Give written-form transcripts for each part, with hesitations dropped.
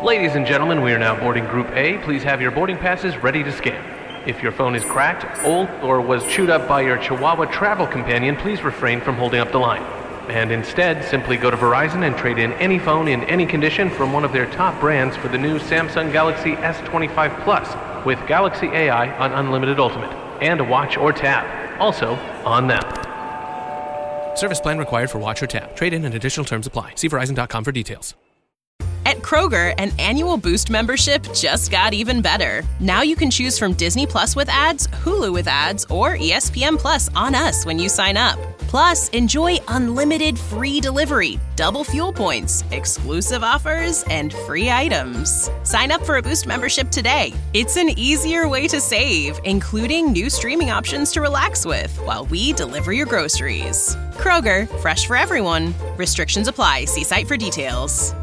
Ladies and gentlemen, we are now boarding Group A. Please have your boarding passes ready to scan. If your phone is cracked, old, or was chewed up by your Chihuahua travel companion, please refrain from holding up the line. And instead, simply go to Verizon and trade in any phone in any condition from one of their top brands for the new Samsung Galaxy S25 Plus with Galaxy AI on Unlimited Ultimate and a watch or tab. Also, on them. Service plan required for watch or tab. Trade-in and additional terms apply. See Verizon.com for details. At Kroger, an annual Boost membership just got even better. Now you can choose from Disney Plus with ads, Hulu with ads, or ESPN Plus on us when you sign up. Plus, enjoy unlimited free delivery, double fuel points, exclusive offers, and free items. Sign up for a Boost membership today. It's an easier way to save, including new streaming options to relax with while we deliver your groceries. Kroger, fresh for everyone. Restrictions apply. See site for details.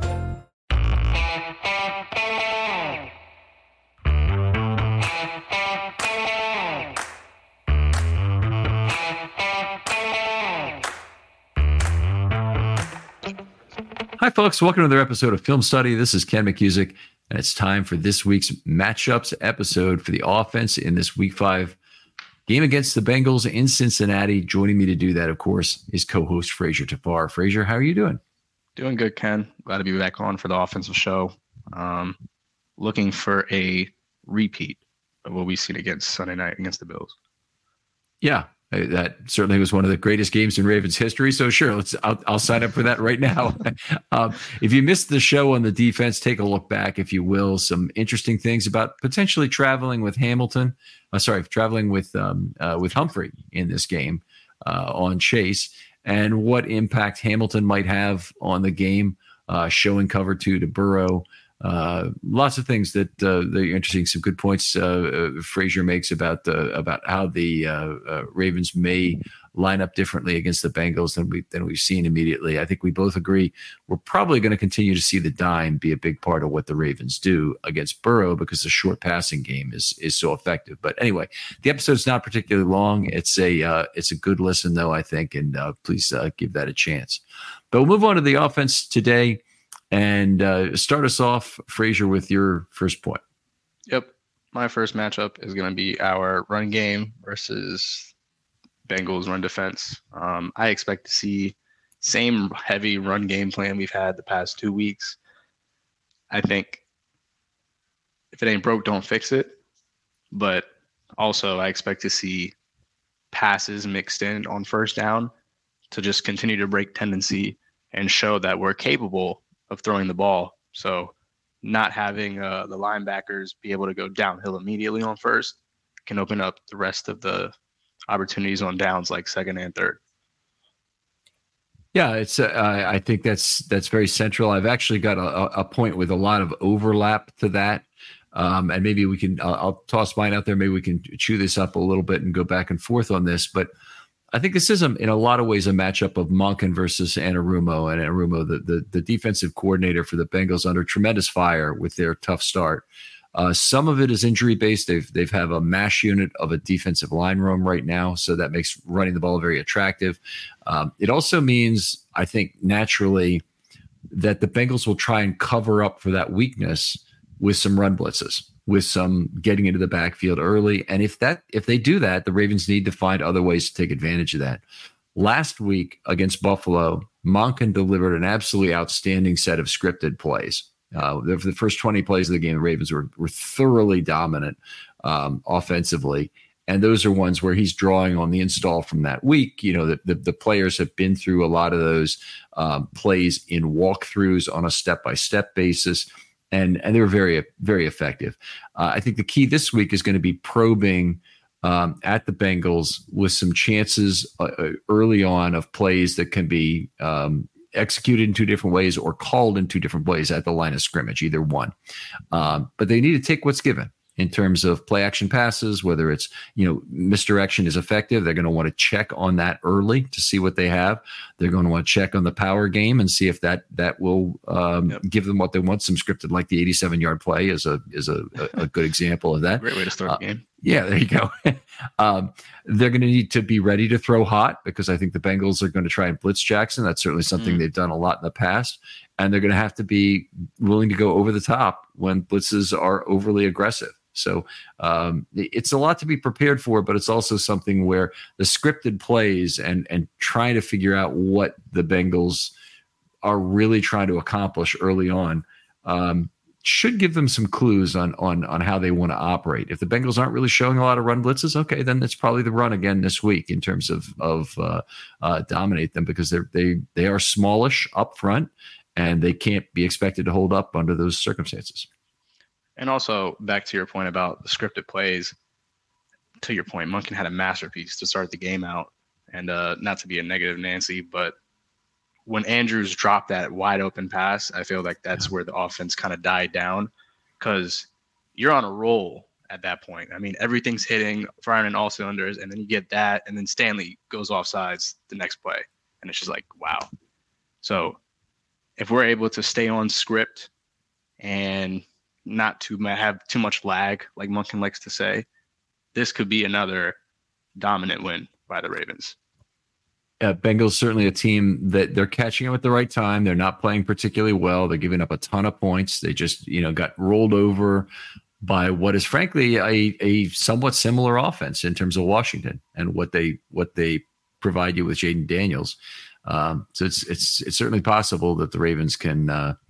Hi, folks. Welcome to another episode of Film Study. This is Ken McCusick, and it's time for this week's matchups episode for the offense in this Week 5 game against the Bengals in Cincinnati. Joining me to do that, of course, is co-host Fraser Tafar. Fraser, how are you doing? Doing good, Ken. Glad to be back on for the offensive show. Looking for a repeat of what we've seen against Sunday night against the Bills. Yeah. That certainly was one of the greatest games in Ravens history. So sure, I'll sign up for that right now. If you missed the show on the defense, take a look back, if you will. Some interesting things about potentially traveling with traveling with Humphrey in this game on Chase, and what impact Hamilton might have on the game, showing cover 2 to Burrow. Lots of things that are interesting. Some good points Frazier makes about how the Ravens may line up differently against the Bengals than we've seen immediately. I think we both agree we're probably going to continue to see the dime be a big part of what the Ravens do against Burrow because the short passing game is so effective. But anyway, the episode's not particularly long. It's a good listen though, I think, and please give that a chance. But we'll move on to the offense today. And start us off, Frazier, with your first point. Yep. My first matchup is going to be our run game versus Bengals run defense. I expect to see same heavy run game plan we've had the past 2 weeks. I think if it ain't broke, don't fix it. But also I expect to see passes mixed in on first down to just continue to break tendency and show that we're capable of throwing the ball. So not having the linebackers be able to go downhill immediately on first can open up the rest of the opportunities on downs like second and third. Yeah, it's. I think that's very central. I've actually got a point with a lot of overlap to that, and maybe we can. I'll toss mine out there. Maybe we can chew this up a little bit and go back and forth on this. But I think this is, in a lot of ways, a matchup of Monken versus Anarumo. And Anarumo, the defensive coordinator for the Bengals, under tremendous fire with their tough start. Some of it is injury-based. They've have a mash unit of a defensive line room right now, so that makes running the ball very attractive. It also means, I think, naturally, that the Bengals will try and cover up for that weakness with some run blitzes, with some getting into the backfield early. And if they do that, the Ravens need to find other ways to take advantage of that. Last week against Buffalo, Monken delivered an absolutely outstanding set of scripted plays. For the first 20 plays of the game, the Ravens were thoroughly dominant offensively. And those are ones where he's drawing on the install from that week. You know, the players have been through a lot of those plays in walkthroughs on a step-by-step basis. And they were very, very effective. I think the key this week is going to be probing at the Bengals with some chances early on of plays that can be executed in 2 different ways or called in 2 different ways at the line of scrimmage, either one. But they need to take what's given in terms of play action passes, whether it's, misdirection is effective. They're going to want to check on that early to see what they have. They're going to want to check on the power game and see if that will give them what they want. Some scripted, like the 87-yard play is a good example of that. Great way to start the game. Yeah, there you go. They're going to need to be ready to throw hot because I think the Bengals are going to try and blitz Jackson. That's certainly something they've done a lot in the past. And they're going to have to be willing to go over the top when blitzes are overly aggressive. So it's a lot to be prepared for, but it's also something where the scripted plays and trying to figure out what the Bengals are really trying to accomplish early on should give them some clues on how they want to operate. If the Bengals aren't really showing a lot of run blitzes, okay, then it's probably the run again this week in terms of dominate them because they are smallish up front and they can't be expected to hold up under those circumstances. And also back to your point about the scripted plays, to your point, Monken had a masterpiece to start the game out, and not to be a negative Nancy, but when Andrews dropped that wide open pass, I feel like that's where the offense kind of died down because you're on a roll at that point. I mean, everything's hitting, firing in all cylinders, and then you get that, and then Stanley goes offsides the next play, and it's just like, wow. So if we're able to stay on script and not to have too much lag, like Monken likes to say, this could be another dominant win by the Ravens. Bengals certainly a team that they're catching up at the right time. They're not playing particularly well. They're giving up a ton of points. They just, got rolled over by what is frankly a somewhat similar offense in terms of Washington and what they provide you with Jaden Daniels. So it's certainly possible that the Ravens can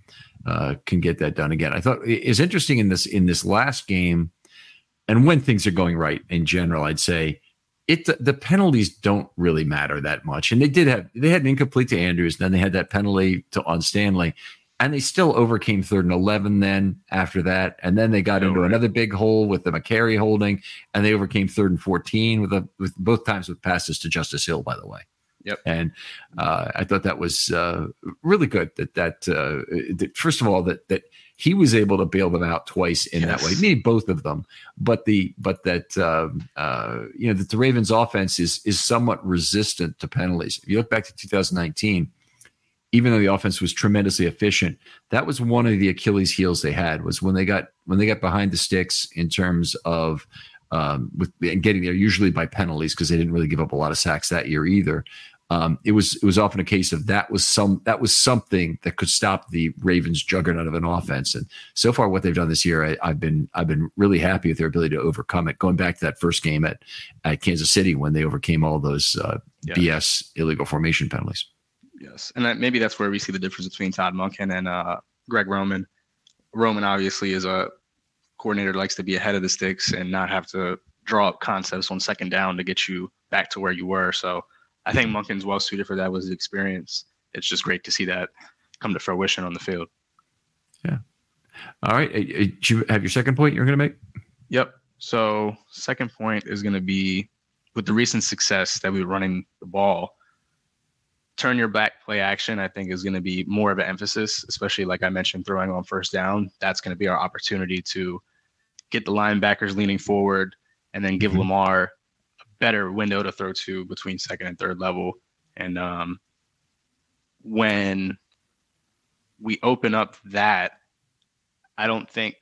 get that done again. I thought it's interesting in this last game, and when things are going right in general, I'd say the penalties don't really matter that much. And they had an incomplete to Andrews, then they had that penalty on Stanley, and they still overcame 3rd and 11 then after that. And then they got into another big hole with the McCary holding, and they overcame 3rd and 14 with both times with passes to Justice Hill, by the way. Yep. And I thought that was really good that first of all, that he was able to bail them out twice in that way. Maybe both of them, but that the Ravens offense is somewhat resistant to penalties. If you look back to 2019, even though the offense was tremendously efficient, that was one of the Achilles heels they had was when they got behind the sticks in terms of with getting there usually by penalties because they didn't really give up a lot of sacks that year either. It was often a case of that was something that could stop the Ravens' juggernaut of an offense. And so far, what they've done this year, I've been really happy with their ability to overcome it. Going back to that first game at Kansas City when they overcame all those BS illegal formation penalties. Yes, and maybe that's where we see the difference between Todd Monken and Greg Roman. Roman obviously is a coordinator likes to be ahead of the sticks and not have to draw up concepts on second down to get you back to where you were. So I think Monken's well suited for that with his experience. It's just great to see that come to fruition on the field. Yeah. All right. Do you have your second point you're going to make? Yep. So second point is going to be with the recent success that we're running the ball, turn your back play action, I think is going to be more of an emphasis, especially like I mentioned, throwing on first down. That's going to be our opportunity to get the linebackers leaning forward and then give Lamar a better window to throw to between second and third level. And when we open up that, I don't think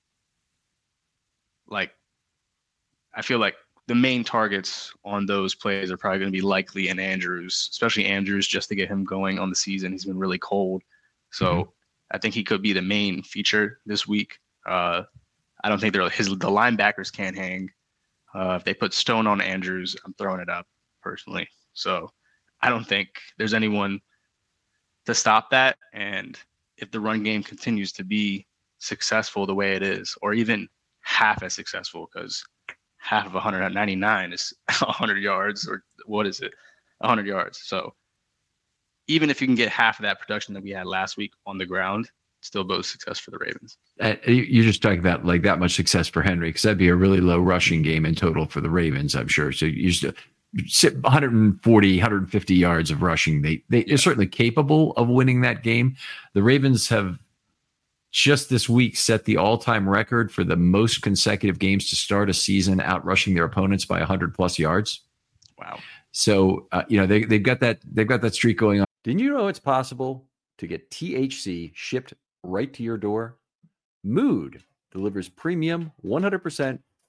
I feel like the main targets on those plays are probably going to be Likely and Andrews, especially Andrews, just to get him going on the season. He's been really cold. So I think he could be the main feature this week. I don't think the linebackers can't hang. If they put Stone on Andrews, I'm throwing it up personally. So I don't think there's anyone to stop that. And if the run game continues to be successful the way it is, or even half as successful, because half of 199 is 100 yards, or what is it? 100 yards. So even if you can get half of that production that we had last week on the ground, still bodes success for the Ravens. You're just talking about like that much success for Henry, because that'd be a really low rushing game in total for the Ravens, I'm sure. So you just sit 140, 150 yards of rushing. They're certainly capable of winning that game. The Ravens have just this week set the all-time record for the most consecutive games to start a season out rushing their opponents by 100 plus yards. Wow. So, they've got that streak going on. Didn't you know it's possible to get THC shipped right to your door? Mood delivers premium 100%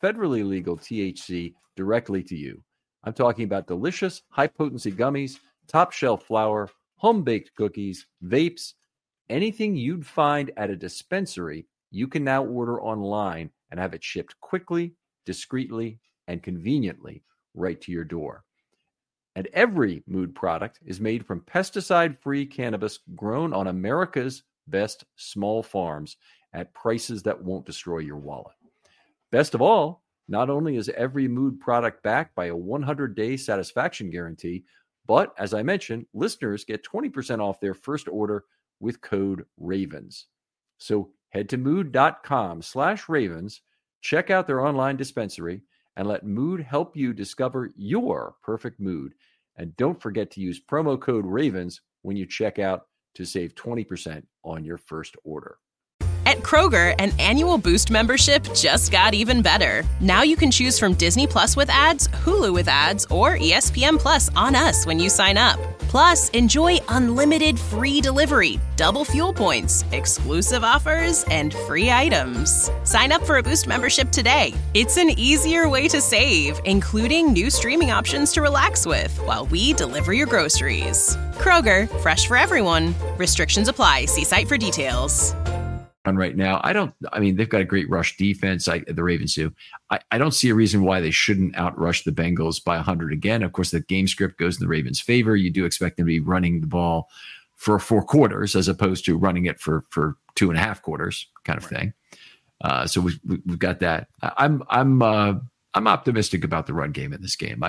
federally legal THC directly to you. I'm talking about delicious, high-potency gummies, top-shelf flour, home-baked cookies, vapes, anything you'd find at a dispensary, you can now order online and have it shipped quickly, discreetly, and conveniently right to your door. And every Mood product is made from pesticide-free cannabis grown on America's best small farms at prices that won't destroy your wallet. Best of all, not only is every Mood product backed by a 100-day satisfaction guarantee, but as I mentioned, listeners get 20% off their first order with code RAVENS. So head to mood.com/ravens, check out their online dispensary, and let Mood help you discover your perfect mood. And don't forget to use promo code RAVENS when you check out to save 20% on your first order. At Kroger, an annual Boost membership just got even better. Now you can choose from Disney Plus with ads, Hulu with ads, or ESPN Plus on us when you sign up. Plus, enjoy unlimited free delivery, double fuel points, exclusive offers, and free items. Sign up for a Boost membership today. It's an easier way to save, including new streaming options to relax with while we deliver your groceries. Kroger, fresh for everyone. Restrictions apply. See site for details. On right now, they've got a great rush defense. The Ravens do. I don't see a reason why they shouldn't outrush the Bengals by 100 again. Of course, the game script goes in the Ravens' favor. You do expect them to be running the ball for 4 quarters as opposed to running it for 2.5 quarters, kind of thing. So we've got that. I'm optimistic about the run game in this game.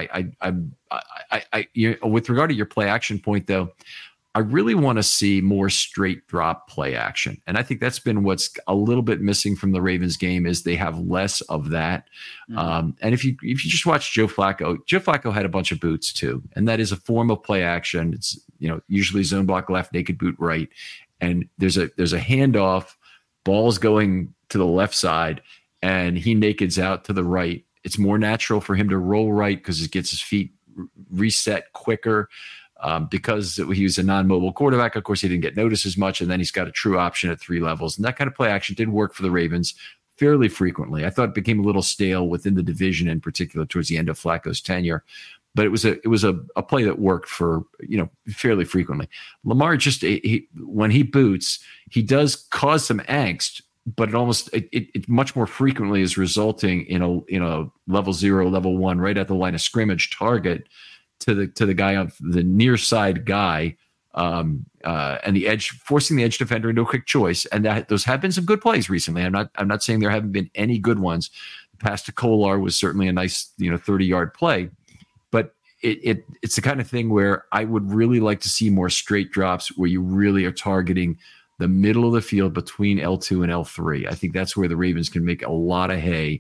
With regard to your play action point, though, I really want to see more straight drop play action. And I think that's been what's a little bit missing from the Ravens game is they have less of that. And if you just watch Joe Flacco had a bunch of boots too. And that is a form of play action. It's, usually zone block left, naked boot right. And there's a handoff, ball's going to the left side and he nakeds out to the right. It's more natural for him to roll right because it gets his feet reset quicker. Because he was a non-mobile quarterback, of course, he didn't get noticed as much, and then he's got a true option at 3 levels. And that kind of play action did work for the Ravens fairly frequently. I thought it became a little stale within the division, in particular towards the end of Flacco's tenure, but it was a play that worked for fairly frequently. Lamar when he boots, he does cause some angst, but it much more frequently is resulting in a level 0, level 1, right at the line of scrimmage target to the guy on the near side guy, and the edge, forcing the edge defender into a quick choice. And those have been some good plays recently. I'm not saying there haven't been any good ones. The pass to Kolar was certainly a nice 30-yard play, but it's the kind of thing where I would really like to see more straight drops where you really are targeting the middle of the field between L2 and L3. I think that's where the Ravens can make a lot of hay.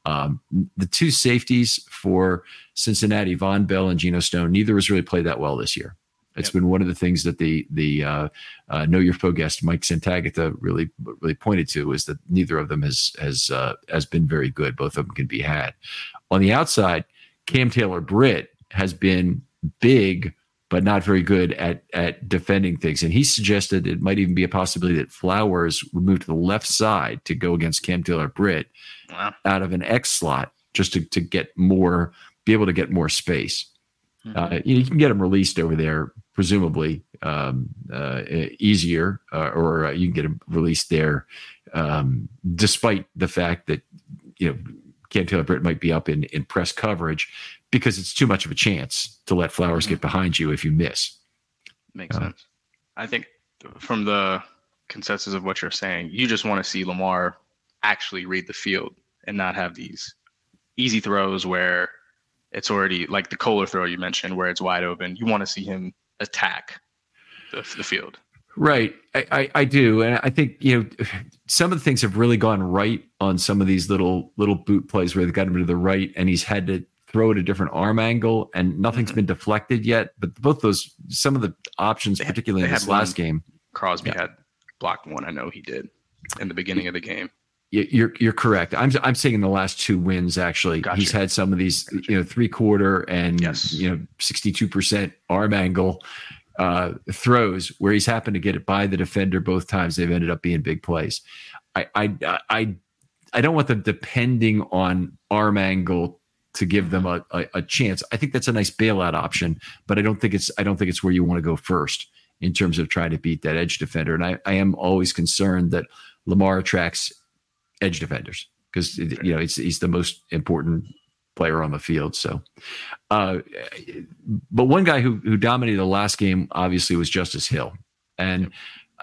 The 2 safeties for Cincinnati, Von Bell and Geno Stone, neither has really played that well this year. It's been one of the things that the Know Your Foe guest Mike Santagata really pointed to, is that neither of them has been very good. Both of them can be had. On the outside, Cam Taylor-Britt has been big, but not very good at defending things. And he suggested it might even be a possibility that Flowers would move to the left side to go against Cam Taylor-Britt out of an X slot, just to be able to get more space. You can get him released over there, presumably easier, or you can get him released there, despite the fact that Cam Taylor-Britt might be up in press coverage, because it's too much of a chance to let Flowers get behind you if you miss. Makes sense. I think from the consensus of what you're saying, you just want to see Lamar actually read the field and not have these easy throws where it's already like the Kolar throw you mentioned, where it's wide open. You want to see him attack the field. Right. I do. And I think, some of the things have really gone right on some of these little boot plays where they got him to the right and he's had to throw at a different arm angle and nothing's been deflected yet. But both those, some of the options, particularly in this last game. Crosby had blocked one. I know he did in the beginning of the game. You're correct. I'm saying in the last 2 wins, actually, he's had some of these, 3/4 and 62% arm angle throws where he's happened to get it by the defender both times. They've ended up being big plays. I don't want them depending on arm angle to give them a chance. I think that's a nice bailout option, but I don't think it's where you want to go first in terms of trying to beat that edge defender. And I am always concerned that Lamar attracts edge defenders because he's the most important player on the field. So, but one guy who dominated the last game obviously was Justice Hill, and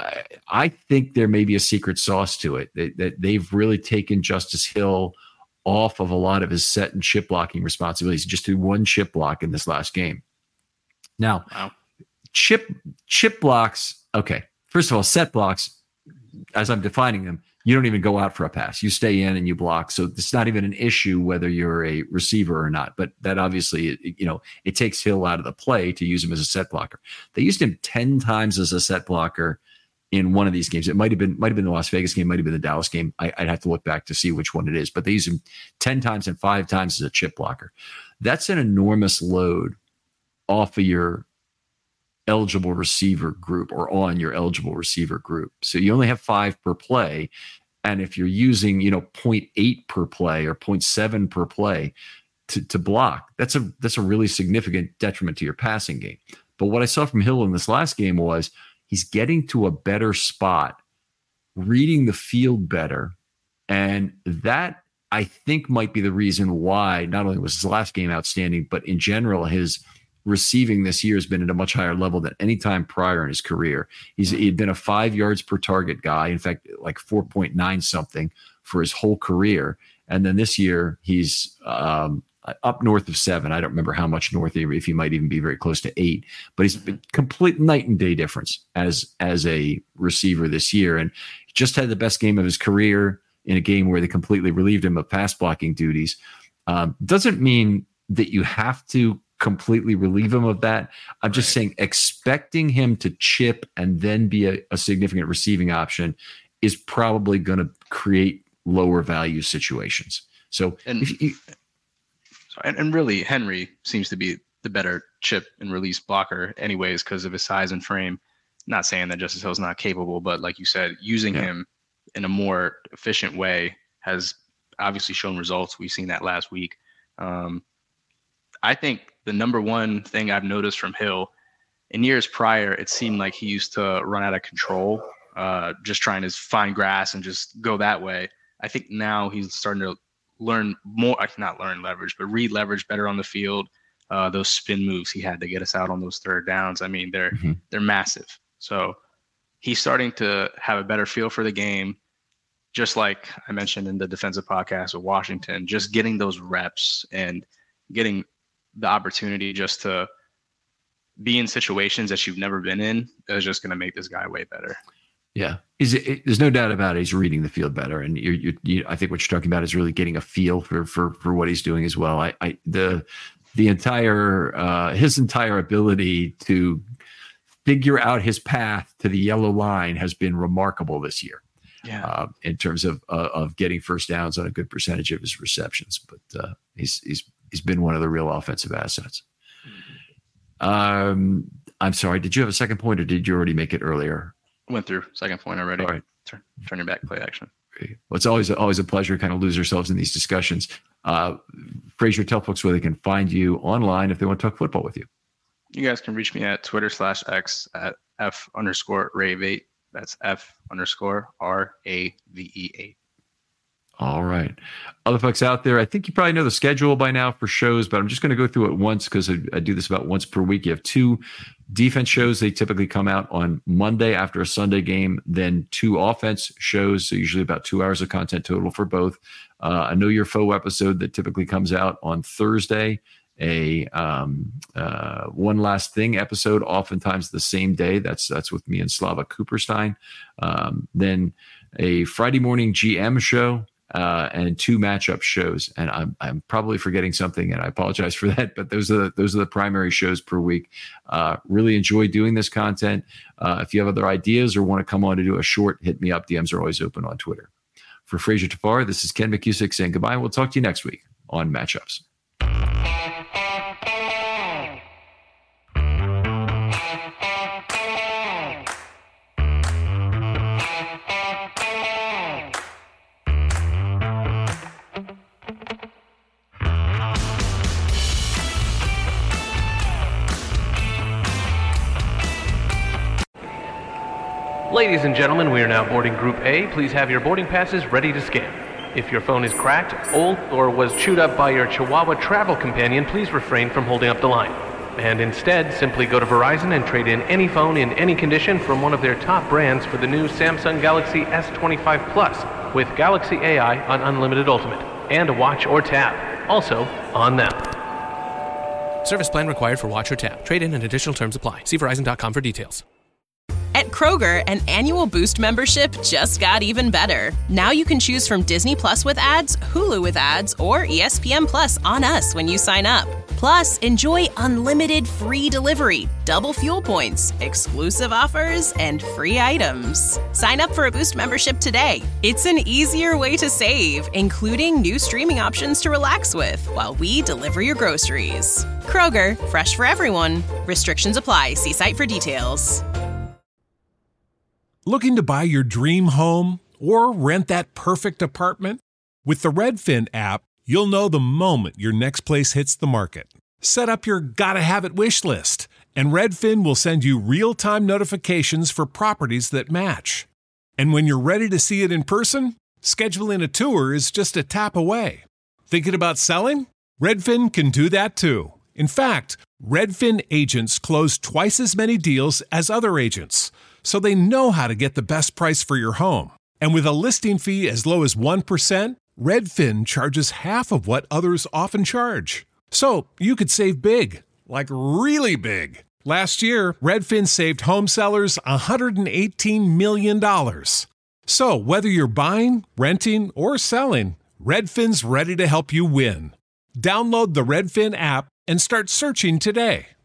I think there may be a secret sauce to it that they've really taken Justice Hill off of a lot of his set and chip blocking responsibilities. Just did one chip block in this last game. Now, wow. Chip blocks. Okay, first of all, set blocks, as I'm defining them, you don't even go out for a pass. You stay in and you block. So it's not even an issue whether you're a receiver or not. But that obviously, it takes Hill out of the play to use him as a set blocker. They used him 10 times as a set blocker in one of these games. It might have been the Las Vegas game, might have been the Dallas game. I'd have to look back to see which one it is. But they use him 10 times and 5 times as a chip blocker. That's an enormous load off of your eligible receiver group or on your eligible receiver group. So you only have 5 per play. And if you're using, 0.8 per play or 0.7 per play to block, that's a really significant detriment to your passing game. But what I saw from Hill in this last game was he's getting to a better spot, reading the field better. And that, I think, might be the reason why not only was his last game outstanding, but in general, his receiving this year has been at a much higher level than any time prior in his career. He'd been a 5 yards per target guy. In fact, like 4.9 something for his whole career. And then this year he's up north of 7. I don't remember how much north, if he might even be very close to 8, but he's been complete night and day difference as a receiver this year. And just had the best game of his career in a game where they completely relieved him of pass blocking duties. Doesn't mean that you have to completely relieve him of that. I'm just saying expecting him to chip and then be a significant receiving option is probably going to create lower value situations. So, and really Henry seems to be the better chip and release blocker anyways, because of his size and frame. Not saying that Justice Hill's not capable, but like you said, using him in a more efficient way has obviously shown results. We've seen that last week. I think the number one thing I've noticed from Hill in years prior, it seemed like he used to run out of control, just trying to find grass and just go that way. I think now he's starting to learn more, not learn leverage, but read leverage better on the field. Those spin moves he had to get us out on those third downs. I mean, they're massive. So he's starting to have a better feel for the game. Just like I mentioned in the defensive podcast with Washington, just getting those reps and getting the opportunity just to be in situations that you've never been in is just going to make this guy way better. Yeah, there's no doubt about it. He's reading the field better, and I think what you're talking about is really getting a feel for what he's doing as well. The entire his entire ability to figure out his path to the yellow line has been remarkable this year. Yeah, in terms of getting first downs on a good percentage of his receptions, but he's been one of the real offensive assets. I'm sorry, did you have a second point or did you already make it earlier? Went through second point already. All right. Turn your back, play action. Well, it's always a pleasure to kind of lose ourselves in these discussions. Frazier, tell folks where they can find you online if they want to talk football with you. You guys can reach me at Twitter/X at F_Rave8. That's F_RAVE8. All right. Other folks out there, I think you probably know the schedule by now for shows, but I'm just going to go through it once because I do this about once per week. You have 2 defense shows. They typically come out on Monday after a Sunday game, then 2 offense shows, so usually about 2 hours of content total for both. A Know Your Foe episode that typically comes out on Thursday, a One Last Thing episode, oftentimes the same day. That's with me and Slava Cooperstein. Then a Friday morning GM show, and 2 matchup shows. And I'm probably forgetting something, and I apologize for that, but those are the primary shows per week. Really enjoy doing this content. If you have other ideas or want to come on to do a short, hit me up. DMs are always open on Twitter. For Frazier Tafar, this is Ken McCusick saying goodbye. We'll talk to you next week on Matchups. Ladies and gentlemen, we are now boarding Group A. Please have your boarding passes ready to scan. If your phone is cracked, old, or was chewed up by your Chihuahua travel companion, please refrain from holding up the line. And instead, simply go to Verizon and trade in any phone in any condition from one of their top brands for the new Samsung Galaxy S25 Plus with Galaxy AI on Unlimited Ultimate and a watch or tab. Also, on them. Service plan required for watch or tab. Trade-in and additional terms apply. See Verizon.com for details. At Kroger, an annual Boost membership just got even better. Now you can choose from Disney Plus with ads, Hulu with ads, or ESPN Plus on us when you sign up. Plus, enjoy unlimited free delivery, double fuel points, exclusive offers, and free items. Sign up for a Boost membership today. It's an easier way to save, including new streaming options to relax with while we deliver your groceries. Kroger, fresh for everyone. Restrictions apply. See site for details. Looking to buy your dream home or rent that perfect apartment? With the Redfin app, you'll know the moment your next place hits the market. Set up your gotta-have-it wish list, and Redfin will send you real-time notifications for properties that match. And when you're ready to see it in person, scheduling a tour is just a tap away. Thinking about selling? Redfin can do that too. In fact, Redfin agents close twice as many deals as other agents, so they know how to get the best price for your home. And with a listing fee as low as 1%, Redfin charges half of what others often charge. So you could save big, like really big. Last year, Redfin saved home sellers $118 million. So whether you're buying, renting, or selling, Redfin's ready to help you win. Download the Redfin app and start searching today.